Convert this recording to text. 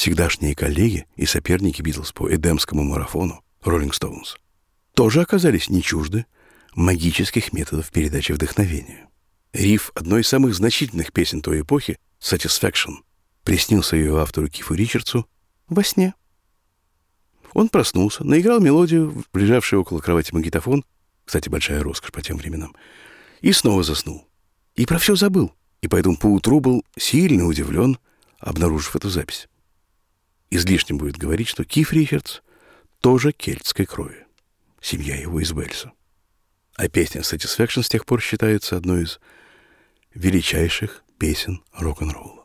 всегдашние коллеги и соперники Битлз по эдемскому марафону Роллинг Стоунс, тоже оказались не чужды магических методов передачи вдохновения. Риф одной из самых значительных песен той эпохи, «Satisfaction», приснился ее автору Кифу Ричардсу во сне. Он проснулся, наиграл мелодию в лежавший около кровати магнитофон, кстати, большая роскошь по тем временам, и снова заснул. И про все забыл, и поэтому поутру был сильно удивлен, обнаружив эту запись. Излишним будет говорить, что Киф Ричардс тоже кельтской крови. Семья его из Уэльса. А песня «Satisfaction» с тех пор считается одной из величайших песен рок-н-ролла.